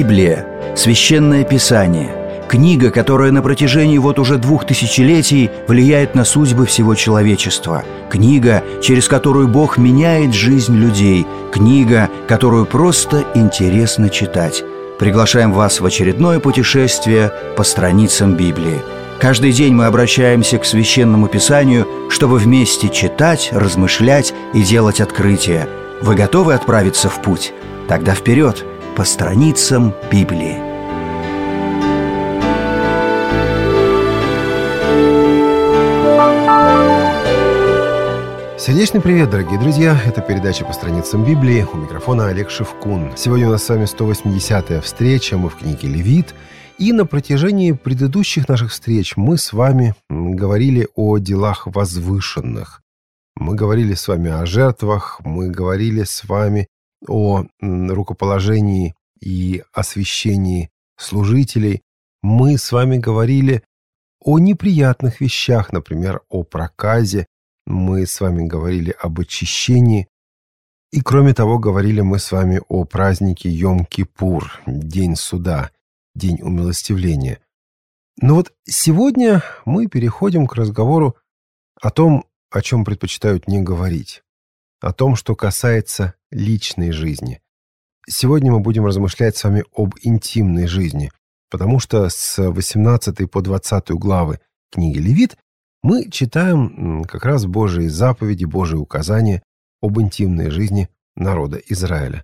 Библия – священное писание, книга, которая на протяжении уже 2000 влияет на судьбы всего человечества, книга, через которую Бог меняет жизнь людей, книга, которую просто интересно читать. Приглашаем вас в очередное путешествие по страницам Библии. Каждый день мы обращаемся к Священному Писанию, чтобы вместе читать, размышлять и делать открытия. Вы готовы отправиться в путь? Тогда вперед, по страницам Библии. Сердечный привет, дорогие друзья! Это передача «По страницам Библии». У микрофона Олег Шевкун. Сегодня у нас с вами 180-я встреча. Мы в книге Левит. И на протяжении предыдущих наших встреч мы с вами говорили о делах возвышенных. Мы говорили с вами о жертвах, мы говорили с вами о рукоположении и освящении служителей. Мы с вами говорили о неприятных вещах, например, о проказе. Мы с вами говорили об очищении. И, кроме того, говорили мы с вами о празднике Йом-Кипур, День суда, День умилостивления. Но вот сегодня мы переходим к разговору о том, о чем предпочитают не говорить, о том, что касается личной жизни. Сегодня мы будем размышлять с вами об интимной жизни, потому что с 18 по 20 главы книги Левит мы читаем как раз Божьи заповеди, Божьи указания об интимной жизни народа Израиля.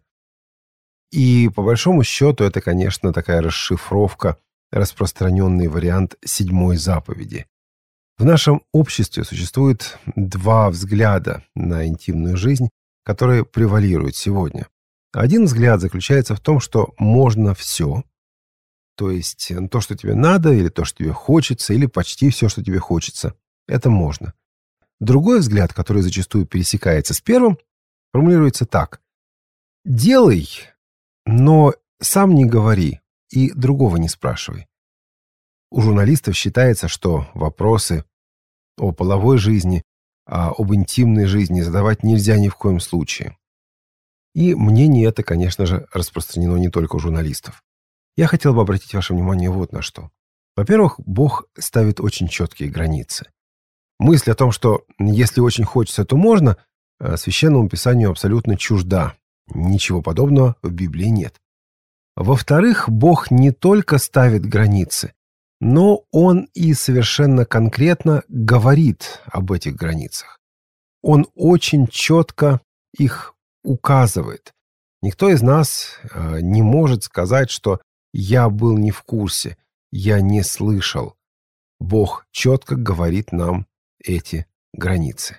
И по большому счету это, конечно, такая расшифровка, распространенный вариант 7 заповеди. В нашем обществе существует два взгляда на интимную жизнь, которые превалируют сегодня. Один взгляд заключается в том, что можно все, то есть то, что тебе надо, или то, что тебе хочется, или почти все, что тебе хочется, это можно. Другой взгляд, который зачастую пересекается с первым, формулируется так: делай, но сам не говори и другого не спрашивай. У журналистов считается, что вопросы о половой жизни, об интимной жизни задавать нельзя ни в коем случае. И мнение это, конечно же, распространено не только у журналистов. Я хотел бы обратить ваше внимание вот на что. Во-первых, Бог ставит очень четкие границы. Мысль о том, что если очень хочется, то можно, Священному Писанию абсолютно чужда. Ничего подобного в Библии нет. Во-вторых, Бог не только ставит границы, но Он и совершенно конкретно говорит об этих границах. Он очень четко их указывает. Никто из нас не может сказать, что «я был не в курсе», «я не слышал». Бог четко говорит нам эти границы.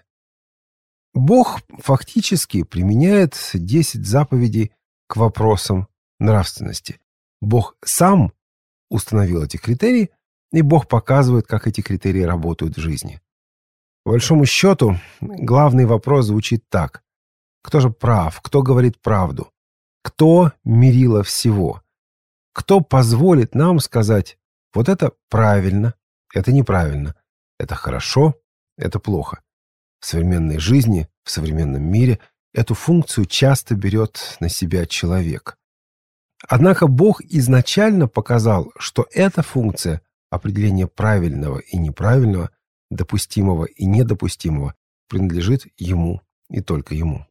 Бог фактически применяет 10 заповедей к вопросам нравственности. Бог сам установил эти критерии, и Бог показывает, как эти критерии работают в жизни. По большому счету, главный вопрос звучит так: кто же прав, кто говорит правду, кто мерило всего, кто позволит нам сказать: вот это правильно, это неправильно, это хорошо, это плохо. В современной жизни, в современном мире эту функцию часто берет на себя человек. Однако Бог изначально показал, что эта функция определения правильного и неправильного, допустимого и недопустимого принадлежит Ему и только Ему.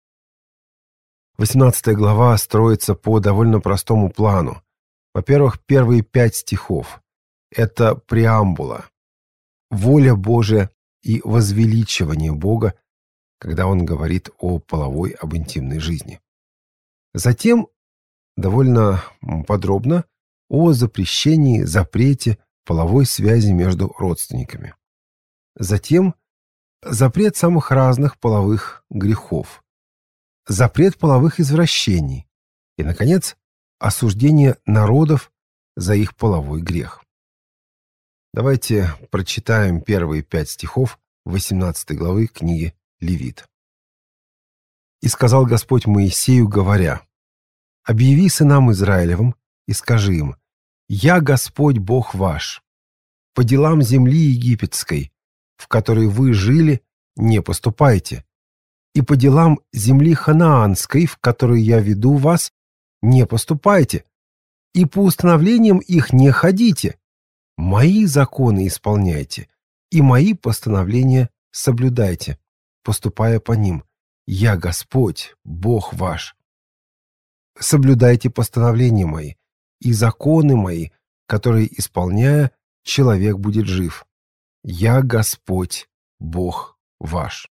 18 глава строится по довольно простому плану. Во-первых, первые 5 стихов – это преамбула, воля Божия и возвеличивание Бога, когда Он говорит о половой, об интимной жизни. Затем довольно подробно о запрещении, запрете половой связи между родственниками. Затем запрет самых разных половых грехов, запрет половых извращений и, наконец, осуждение народов за их половой грех. Давайте прочитаем первые 5 стихов 18 главы книги Левит. «И сказал Господь Моисею, говоря: объяви сынам Израилевым и скажи им: Я Господь Бог ваш. По делам земли египетской, в которой вы жили, не поступайте, и по делам земли ханаанской, в которой я веду вас, не поступайте, и по установлениям их не ходите. Мои законы исполняйте, и мои постановления соблюдайте, поступая по ним. Я Господь, Бог ваш. Соблюдайте постановления мои и законы мои, которые, исполняя, человек будет жив. Я Господь, Бог ваш.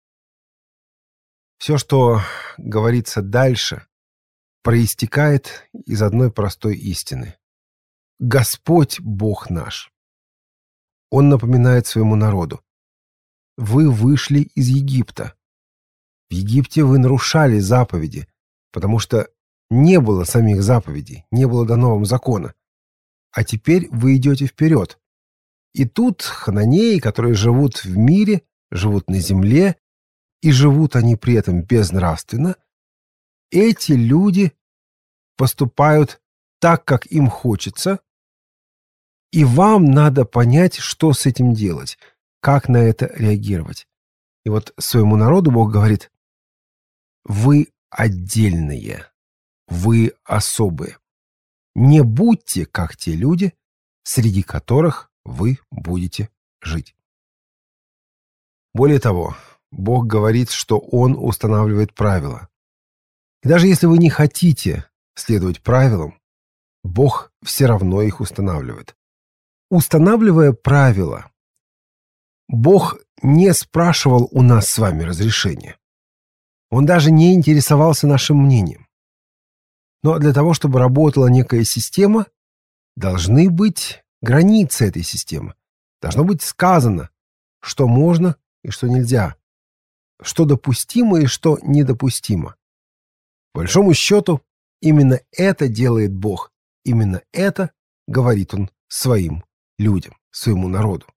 Все, что говорится дальше, проистекает из одной простой истины. Господь Бог наш. Он напоминает своему народу: вы вышли из Египта. В Египте вы нарушали заповеди, потому что не было самих заповедей, не было дано вам закона. А теперь вы идете вперед. И тут хананеи, которые живут в мире, живут на земле, и живут они при этом безнравственно, эти люди поступают так, как им хочется, и вам надо понять, что с этим делать, как на это реагировать. И вот своему народу Бог говорит: вы отдельные, вы особые. Не будьте, как те люди, среди которых вы будете жить. Более того, Бог говорит, что Он устанавливает правила. И даже если вы не хотите следовать правилам, Бог все равно их устанавливает. Устанавливая правила, Бог не спрашивал у нас с вами разрешения. Он даже не интересовался нашим мнением. Но для того, чтобы работала некая система, должны быть границы этой системы. Должно быть сказано, что можно и что нельзя, что допустимо и что недопустимо. По большому счету, именно это делает Бог. Именно это говорит Он своим людям, своему народу.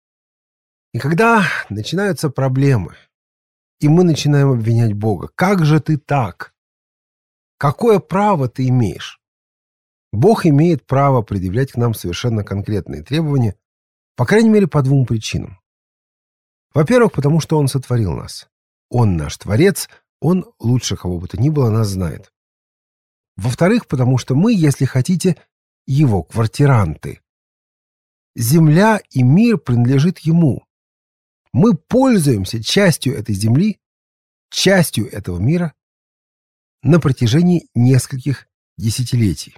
И когда начинаются проблемы, и мы начинаем обвинять Бога: как же ты так? Какое право ты имеешь? Бог имеет право предъявлять к нам совершенно конкретные требования, по крайней мере, по двум причинам. Во-первых, потому что Он сотворил нас. Он наш Творец, Он лучше кого бы то ни было нас знает. Во-вторых, потому что мы, если хотите, Его квартиранты. Земля и мир принадлежит Ему. Мы пользуемся частью этой земли, частью этого мира на протяжении нескольких десятилетий.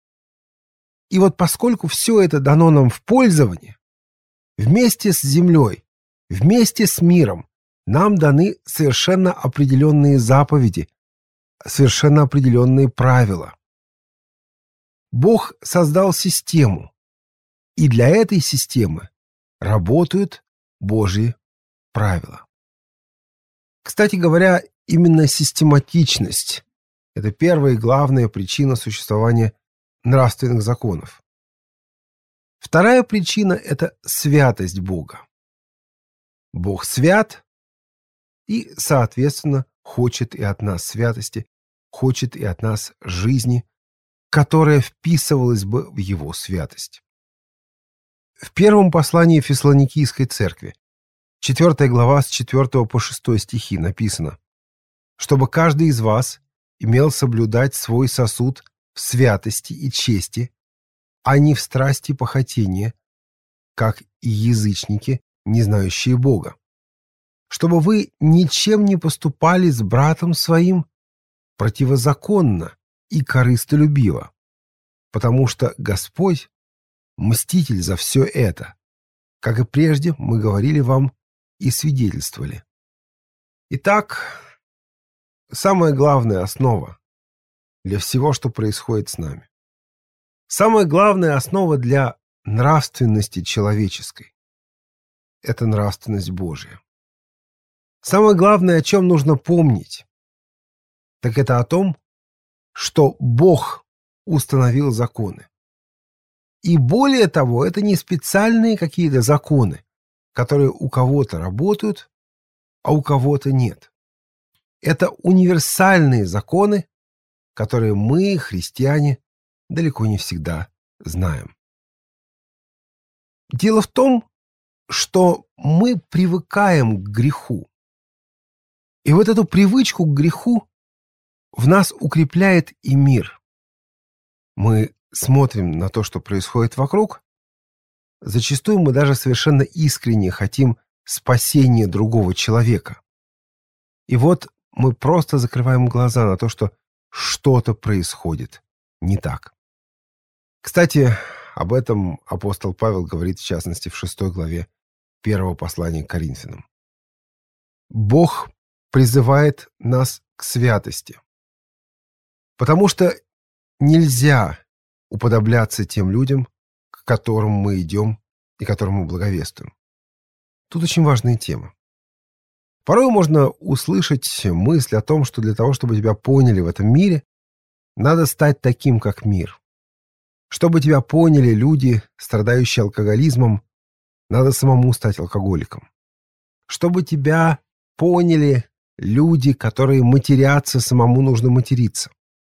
И вот поскольку все это дано нам в пользование, вместе с землей, вместе с миром нам даны совершенно определенные заповеди, совершенно определенные правила. Бог создал систему, и для этой системы работают Божьи правила. Кстати говоря, именно систематичность – это первая и главная причина существования нравственных законов. Вторая причина – это святость Бога. Бог свят и, соответственно, хочет и от нас святости, хочет и от нас жизни, которая вписывалась бы в Его святость. В первом послании Фессалоникийской церкви, 4 глава с 4 по 6 стихи написано: «Чтобы каждый из вас имел соблюдать свой сосуд в святости и чести, а не в страсти похотения, как и язычники, не знающие Бога. Чтобы вы ничем не поступали с братом своим противозаконно и корыстолюбиво, потому что Господь – мститель за все это, как и прежде мы говорили вам и свидетельствовали». Итак, самая главная основа для всего, что происходит с нами. Самая главная основа для нравственности человеческой – это нравственность Божья. Самое главное, о чем нужно помнить, так это о том, что Бог установил законы. И более того, это не специальные какие-то законы, которые у кого-то работают, а у кого-то нет. Это универсальные законы, которые мы, христиане, далеко не всегда знаем. Дело в том, что мы привыкаем к греху. И вот эту привычку к греху в нас укрепляет и мир. Мы смотрим на то, что происходит вокруг, зачастую мы даже совершенно искренне хотим спасения другого человека. И вот мы просто закрываем глаза на то, что что-то происходит не так. Кстати, об этом апостол Павел говорит, в частности, в 6 главе 1 послания к Коринфянам. Бог призывает нас к святости, потому что нельзя уподобляться тем людям, к которым мы идем и которым мы благовествуем. Тут очень важная тема. Порой можно услышать мысль о том, что для того, чтобы тебя поняли в этом мире, надо стать таким, как мир. Чтобы тебя поняли люди, страдающие алкоголизмом, надо самому стать алкоголиком. Чтобы тебя поняли люди, которые матерятся, самому нужно материться.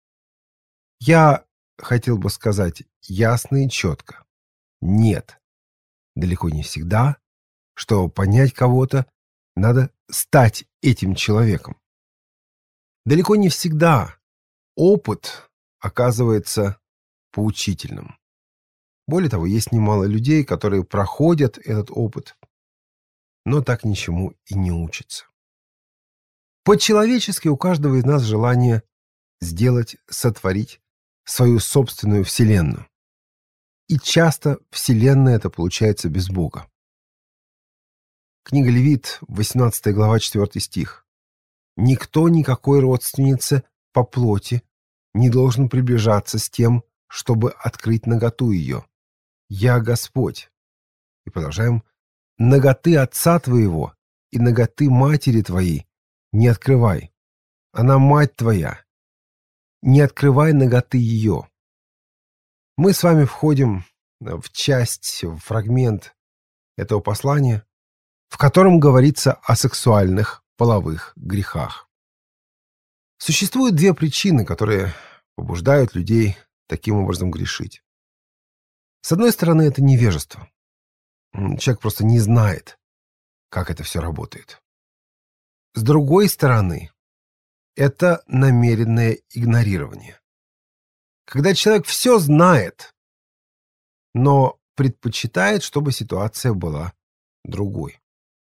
Я хотел бы сказать ясно и четко. Нет, далеко не всегда, чтобы понять кого-то, надо стать этим человеком. Далеко не всегда опыт оказывается поучительным. Более того, есть немало людей, которые проходят этот опыт, но так ничему и не учатся. По-человечески у каждого из нас желание сделать, сотворить свою собственную вселенную. И часто вселенная это получается без Бога. Книга Левит, 18 глава, 4 стих. «Никто никакой родственнице по плоти не должен приближаться с тем, чтобы открыть наготу ее. Я Господь». И продолжаем. «Наготы отца твоего и наготы матери твоей не открывай. Она мать твоя. Не открывай наготы ее». Мы с вами входим в часть, в фрагмент этого послания, в котором говорится о сексуальных половых грехах. Существуют две причины, которые побуждают людей таким образом грешить. С одной стороны, это невежество. Человек просто не знает, как это все работает. С другой стороны, это намеренное игнорирование. Когда человек все знает, но предпочитает, чтобы ситуация была другой.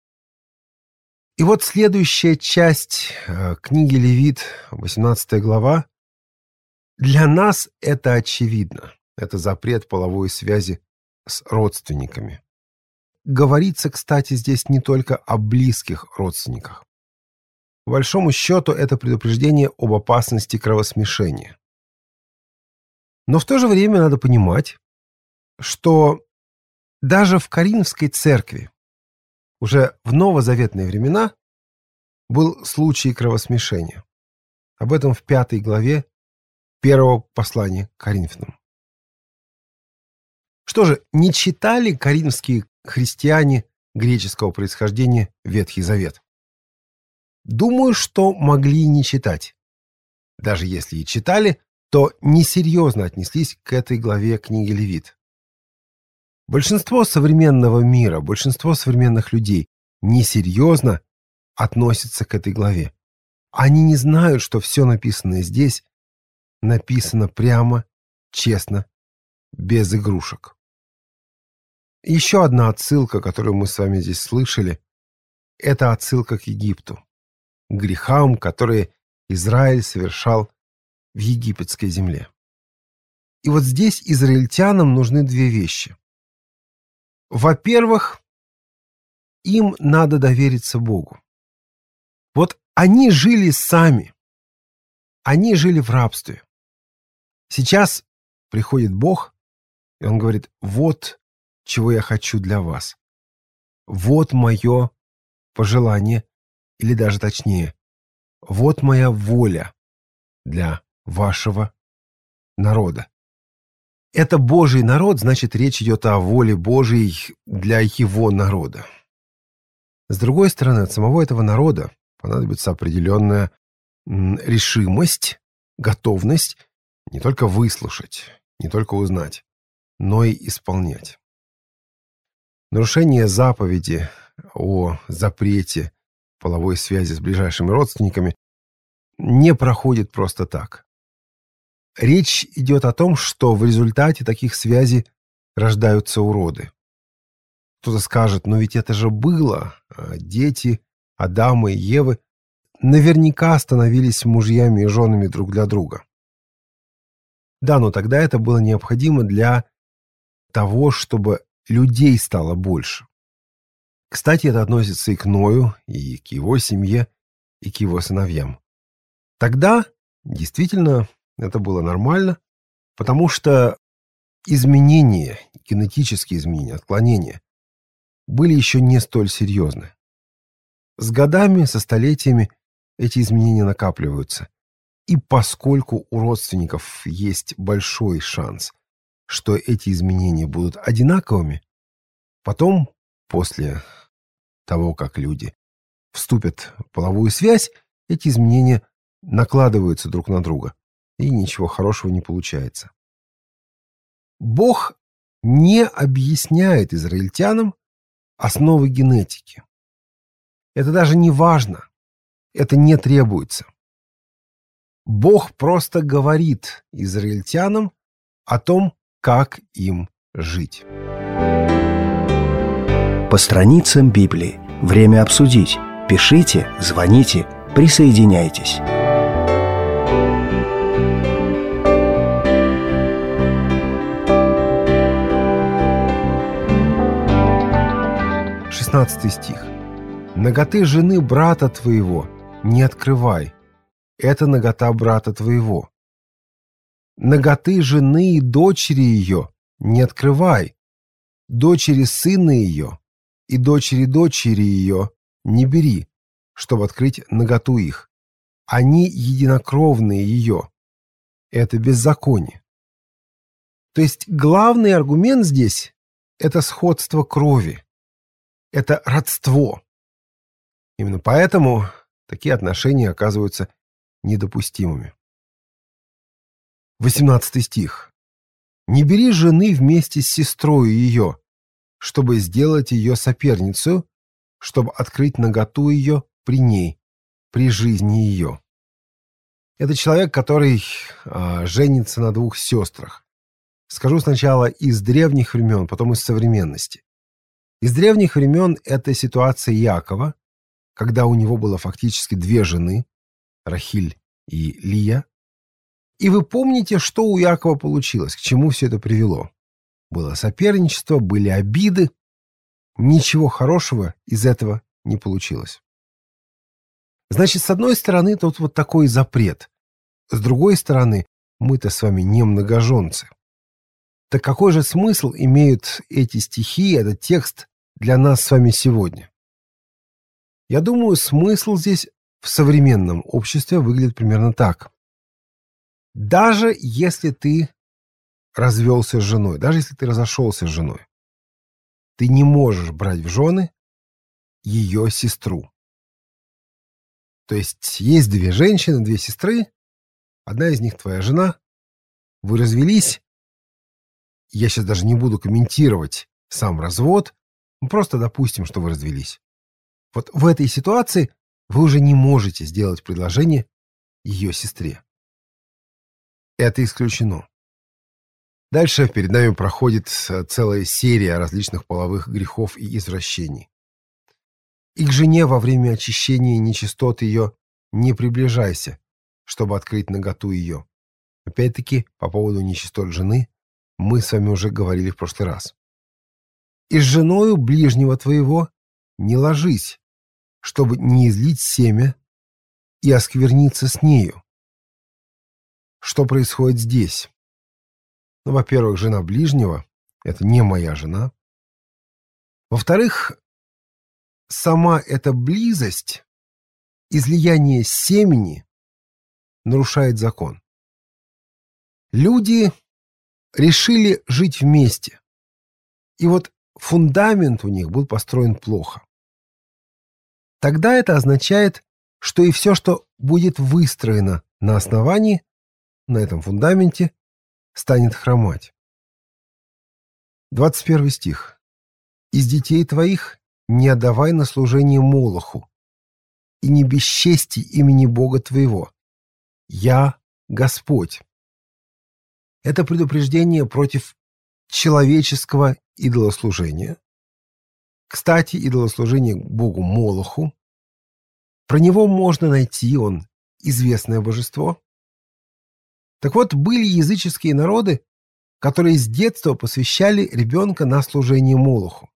И вот следующая часть книги Левит, 18 глава, для нас это очевидно. Это запрет половой связи с родственниками. Говорится, кстати, здесь не только о близких родственниках. По большому счету, это предупреждение об опасности кровосмешения. Но в то же время надо понимать, что даже в Коринфской церкви уже в новозаветные времена был случай кровосмешения. Об этом в 5 главе 1 послания к Коринфянам. Что же, не читали коринфские христиане греческого происхождения Ветхий Завет? Думаю, что могли и не читать. Даже если и читали, то несерьезно отнеслись к этой главе книги Левит. Большинство современного мира, большинство современных людей несерьезно относятся к этой главе. Они не знают, что все написанное здесь написано прямо, честно, без игрушек. Еще одна отсылка, которую мы с вами здесь слышали, это отсылка к Египту, к грехам, которые Израиль совершал в египетской земле. И вот здесь израильтянам нужны две вещи. Во-первых, им надо довериться Богу. Вот они жили сами. Они жили в рабстве. Сейчас приходит Бог, и Он говорит: вот чего я хочу для вас. Вот мое пожелание, или даже точнее, вот моя воля для вашего народа. Это Божий народ, значит, речь идет о воле Божией для его народа. С другой стороны, от самого этого народа понадобится определенная решимость, готовность не только выслушать, не только узнать, но и исполнять. Нарушение заповеди о запрете половой связи с ближайшими родственниками не проходит просто так. Речь идет о том, что в результате таких связей рождаются уроды. Кто-то скажет, но ведь это же было. Дети Адама и Евы наверняка становились мужьями и женами друг для друга. Да, но тогда это было необходимо для того, чтобы людей стало больше. Кстати, это относится и к Ною, и к его семье, и к его сыновьям. Тогда действительно это было нормально, потому что изменения, генетические изменения, отклонения были еще не столь серьезны. С годами, со столетиями эти изменения накапливаются. И поскольку у родственников есть большой шанс, что эти изменения будут одинаковыми, потом, после того, как люди вступят в половую связь, эти изменения накладываются друг на друга, и ничего хорошего не получается. Бог не объясняет израильтянам основы генетики. Это даже не важно, это не требуется. Бог просто говорит израильтянам о том, как им жить. По страницам Библии. Время обсудить. Пишите, звоните, присоединяйтесь. Стих. «Наготы жены брата твоего не открывай, это нагота брата твоего. Наготы жены и дочери ее не открывай, дочери сына ее и дочери дочери ее не бери, чтобы открыть наготу их. Они единокровные ее. Это беззаконие». То есть главный аргумент здесь – это сходство крови. Это родство. Именно поэтому такие отношения оказываются недопустимыми. 18 стих. «Не бери жены вместе с сестрою ее, чтобы сделать ее соперницей, чтобы открыть наготу ее при ней, при жизни ее». Это человек, который женится на двух сестрах. Скажу сначала из древних времен, потом из современности. Из древних времен это ситуация Иакова, когда у него было фактически две жены, Рахиль и Лия. И вы помните, что у Иакова получилось, к чему все это привело. Было соперничество, были обиды. Ничего хорошего из этого не получилось. Значит, с одной стороны, тут вот такой запрет. С другой стороны, мы-то с вами не многоженцы. Так какой же смысл имеют эти стихи, этот текст для нас с вами сегодня? Я думаю, смысл здесь в современном обществе выглядит примерно так. Даже если ты развелся с женой, даже если ты разошелся с женой, ты не можешь брать в жены ее сестру. То есть есть две женщины, две сестры, одна из них твоя жена, вы развелись. Я сейчас даже не буду комментировать сам развод, просто допустим, что вы развелись. Вот в этой ситуации вы уже не можете сделать предложение ее сестре. Это исключено. Дальше перед нами проходит целая серия различных половых грехов и извращений. И к жене во время очищения нечистот ее не приближайся, чтобы открыть наготу ее. Опять-таки, по поводу нечистот жены мы с вами уже говорили в прошлый раз. И с женою ближнего твоего не ложись, чтобы не излить семя и оскверниться с нею. Что происходит здесь? Ну, во-первых, жена ближнего – это не моя жена. Во-вторых, сама эта близость, излияние семени нарушает закон. Люди решили жить вместе. И вот фундамент у них был построен плохо. Тогда это означает, что и все, что будет выстроено на основании, на этом фундаменте, станет хромать. 21 стих. «Из детей твоих не отдавай на служение Молоху, и не бесчести имени Бога твоего. Я Господь. Это предупреждение против человеческого идолослужения. Кстати, идолослужение богу Молоху. Про него можно найти, он известное божество. Так вот, были языческие народы, которые с детства посвящали ребенка на служение Молоху.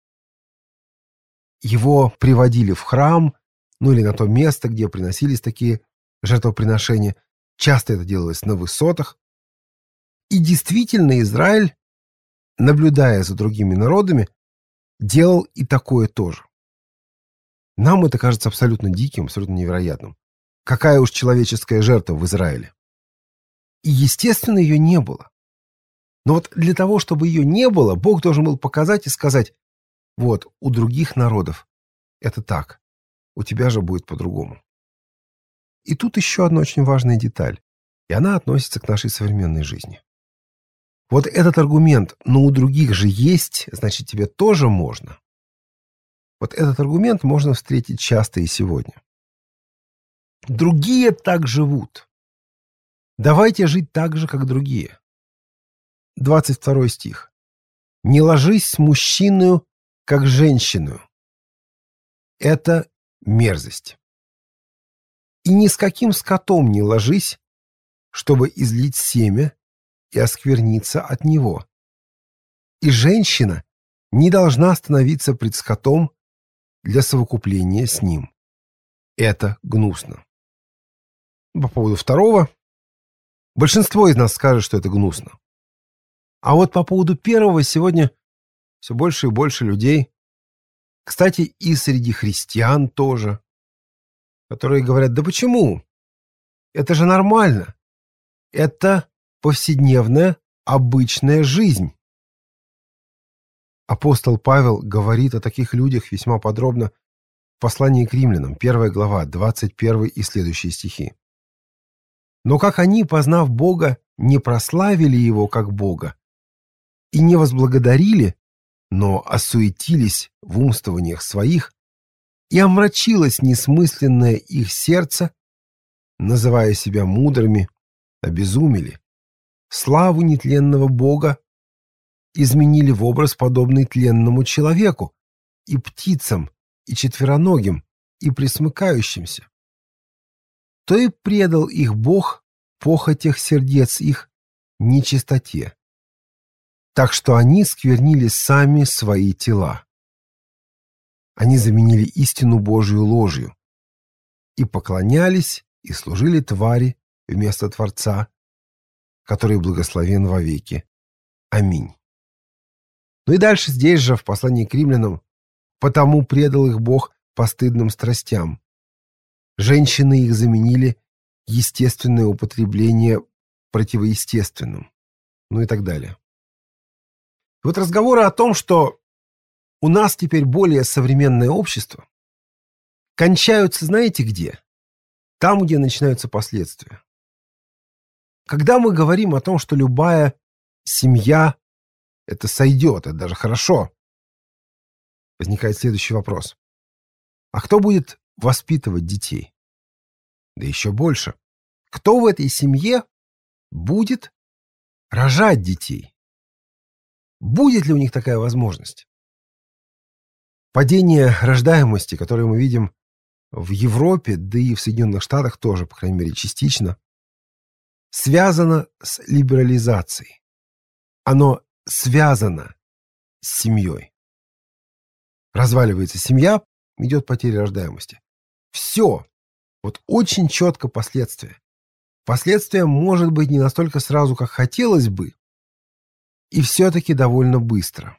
Его приводили в храм, или на то место, где приносились такие жертвоприношения. Часто это делалось на высотах. И действительно, Израиль, наблюдая за другими народами, делал и такое тоже. Нам это кажется абсолютно диким, абсолютно невероятным. Какая уж человеческая жертва в Израиле. И, естественно, ее не было. Но вот для того, чтобы ее не было, Бог должен был показать и сказать: вот, у других народов это так, у тебя же будет по-другому. И тут еще одна очень важная деталь, и она относится к нашей современной жизни. Вот этот аргумент: но у других же есть, значит, тебе тоже можно. Вот этот аргумент можно встретить часто и сегодня. Другие так живут. Давайте жить так же, как другие. 22 стих. «Не ложись с мужчиною, как женщиною». Это мерзость. «И ни с каким скотом не ложись, чтобы излить семя и оскверниться от него. И женщина не должна становиться пред скотом для совокупления с ним. Это гнусно». По поводу второго, большинство из нас скажет, что это гнусно. А вот по поводу первого сегодня все больше и больше людей, кстати, и среди христиан тоже, которые говорят: да почему? Это же нормально. Это повседневная, обычная жизнь. Апостол Павел говорит о таких людях весьма подробно в послании к римлянам, 1 глава, 21 и следующие стихи. «Но как они, познав Бога, не прославили Его как Бога и не возблагодарили, но осуетились в умствованиях своих, и омрачилось несмысленное их сердце, называя себя мудрыми, обезумели, славу нетленного Бога изменили в образ, подобный тленному человеку, и птицам, и четвероногим, и пресмыкающимся. То и предал их Бог похотях сердец их нечистоте, так что они сквернили сами свои тела. Они заменили истину Божию ложью и поклонялись и служили твари вместо Творца, который благословен вовеки. Аминь». Ну и дальше здесь же, в послании к римлянам: «Потому предал их Бог постыдным страстям. Женщины их заменили естественное употребление противоестественным». Ну и так далее. И вот разговоры о том, что у нас теперь более современное общество, кончаются, знаете где? Там, где начинаются последствия. Когда мы говорим о том, что любая семья — это сойдет, это даже хорошо, возникает следующий вопрос. А кто будет воспитывать детей? Да еще больше. Кто в этой семье будет рожать детей? Будет ли у них такая возможность? Падение рождаемости, которое мы видим в Европе, да и в Соединенных Штатах тоже, по крайней мере, частично, связано с либерализацией. Оно связано с семьей. Разваливается семья, идет потеря рождаемости. Все. Вот очень четко последствия. Последствия, может быть, не настолько сразу, как хотелось бы, и все-таки довольно быстро.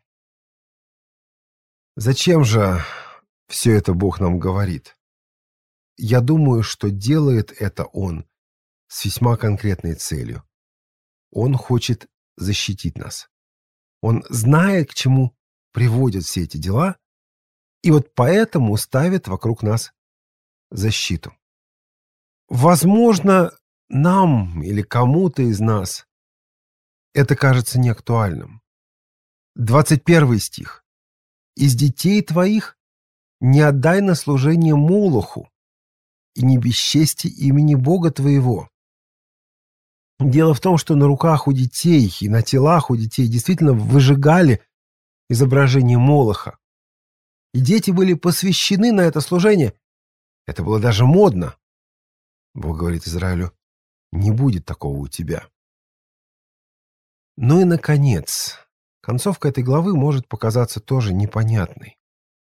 Зачем же все это Бог нам говорит? Я думаю, что делает это Он с весьма конкретной целью. Он хочет защитить нас. Он знает, к чему приводят все эти дела, и вот поэтому ставит вокруг нас защиту. Возможно, нам или кому-то из нас это кажется неактуальным. 21 стих. «Из детей твоих не отдай на служение Молоху, и не бесчести имени Бога твоего». Дело в том, что на руках у детей и на телах у детей действительно выжигали изображение Молоха. И дети были посвящены на это служение. Это было даже модно. Бог говорит Израилю: не будет такого у тебя. Ну и, наконец, концовка этой главы может показаться тоже непонятной.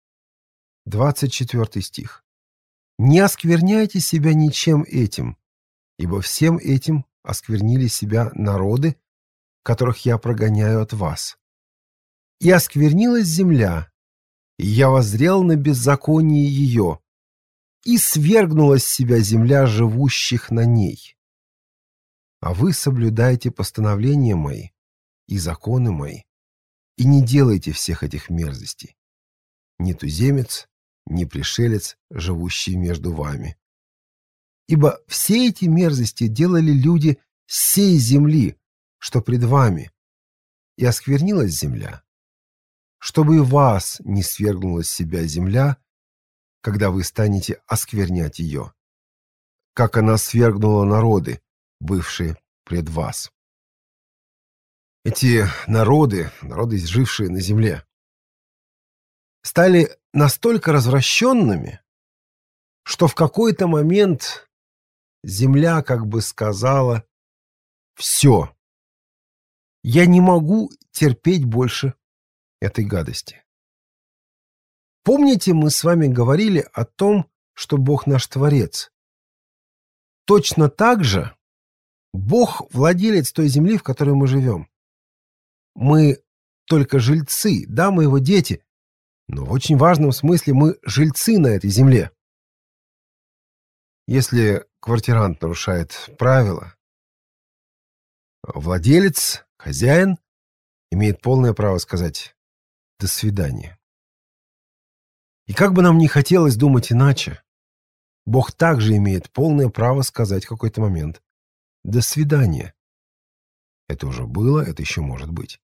24 стих. «Не оскверняйте себя ничем этим, ибо всем этим осквернили себя народы, которых я прогоняю от вас. И осквернилась земля, и я воззрел на беззаконие ее, и свергнула с себя земля живущих на ней. А вы соблюдайте постановления мои и законы мои, и не делайте всех этих мерзостей. Ни туземец, ни пришелец, живущий между вами. Ибо все эти мерзости делали люди с сей земли, что пред вами, и осквернилась земля, чтобы и вас не свергнула с себя земля, когда вы станете осквернять ее, как она свергнула народы, бывшие пред вас». Эти народы, жившие на земле, стали настолько развращенными, что в какой-то момент земля как бы сказала: «Все, я не могу терпеть больше этой гадости». Помните, мы с вами говорили о том, что Бог наш Творец. Точно так же Бог владелец той земли, в которой мы живем. Мы только жильцы, да, мы его дети, но в очень важном смысле мы жильцы на этой земле. Если квартирант нарушает правила, владелец, хозяин имеет полное право сказать «до свидания». И как бы нам ни хотелось думать иначе, Бог также имеет полное право сказать в какой-то момент «до свидания». Это уже было, это еще может быть.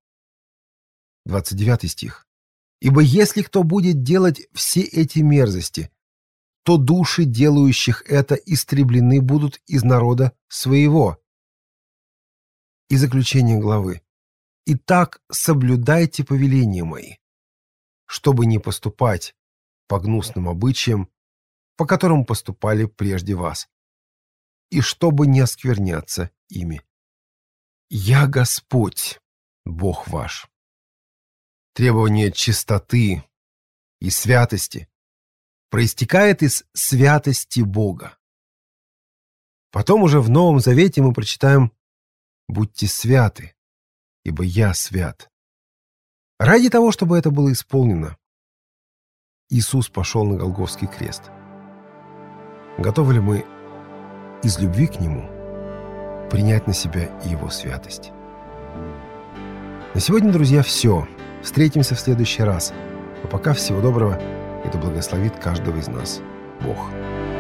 29 стих. «Ибо если кто будет делать все эти мерзости, то души, делающих это, истреблены будут из народа своего». И заключение главы. «Итак, соблюдайте повеления мои, чтобы не поступать по гнусным обычаям, по которым поступали прежде вас, и чтобы не оскверняться ими. Я Господь, Бог ваш». Требование чистоты и святости проистекает из святости Бога. Потом уже в Новом Завете мы прочитаем: «Будьте святы, ибо я свят». Ради того, чтобы это было исполнено, Иисус пошел на Голгофский крест. Готовы ли мы из любви к Нему принять на себя и Его святость? На сегодня, друзья, все. Встретимся в следующий раз. А пока всего доброго, и да благословит каждого из нас Бог.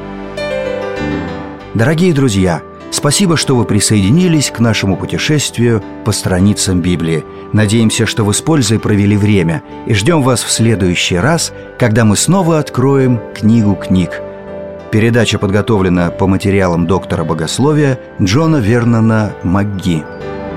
Дорогие друзья, спасибо, что вы присоединились к нашему путешествию по страницам Библии. Надеемся, что вы с пользой провели время, и ждем вас в следующий раз, когда мы снова откроем книгу книг. Передача подготовлена по материалам доктора богословия Джона Вернона МакГи.